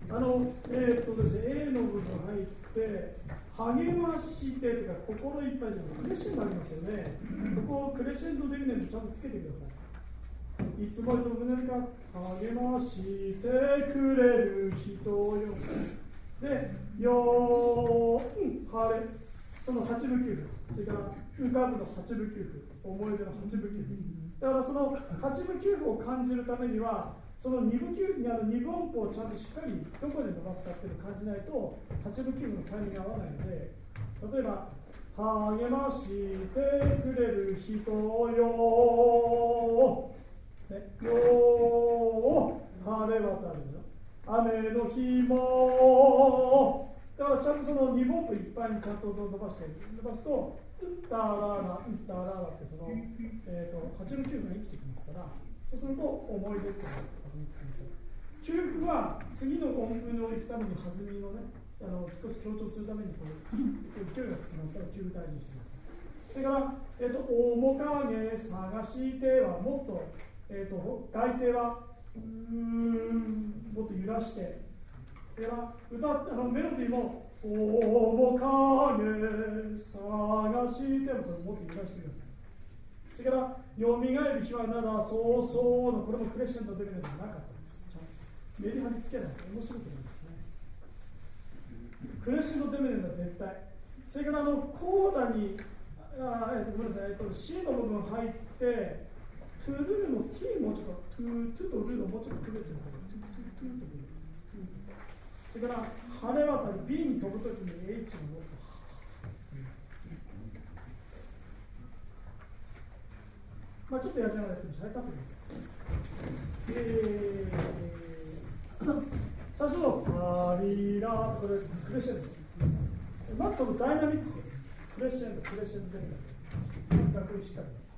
ですね、A の部分入って、励ましてというか、心いっぱいでクレッシェンドありますよね。ここ、クレッシェンドできないとちゃんとつけてください。いつもいつも胸か励ましてくれる人よ。で、晴れ。その8分9分。それから、浮かぶの8分9分。思い出の8分9分。だからその8分9分を感じるためには、その2分9分にある2分音符をちゃんとしっかりどこで伸ばすかっていうのを感じないと8分9分のタイミングが合わないので、例えば励ましてくれる人よ、ね、よ晴れ渡るよ、雨の日も、だからちゃんとその2分音符いっぱいにちゃんと伸ばすとうったららってその、8分9分が生きてきますから、そうすると思い出っていうのが弾みつきますよ。9分は次の音符に行くために弾みのね、少し強調するためにこう勢いがつきますから9分大事にしてください。それから、面影探してはもっと、外声はもっと揺らして、それからメロディーも面影探してもっと揺らしてください。それから、よみがえる日はなだ、そうそうの、これもクレッシェンドデメネじゃなかったです。ちゃんとメリハリつけないと面白くないですね。クレッシェンドデメネは絶対。それから、コーダに、ごめんなさい、C の部分入って、トゥルーの T もちょっと、トゥとルーのもうちょっと区別が入る。それから、晴れ渡り B に飛ぶときに H のもっと。まあちょっとやりながらやってみましょう。立ってください。最初のパリラー、これクレッシェンド。まずそのダイナミックス、クレッシェンド、クレッシェンドで、まずかっこいいしっかり。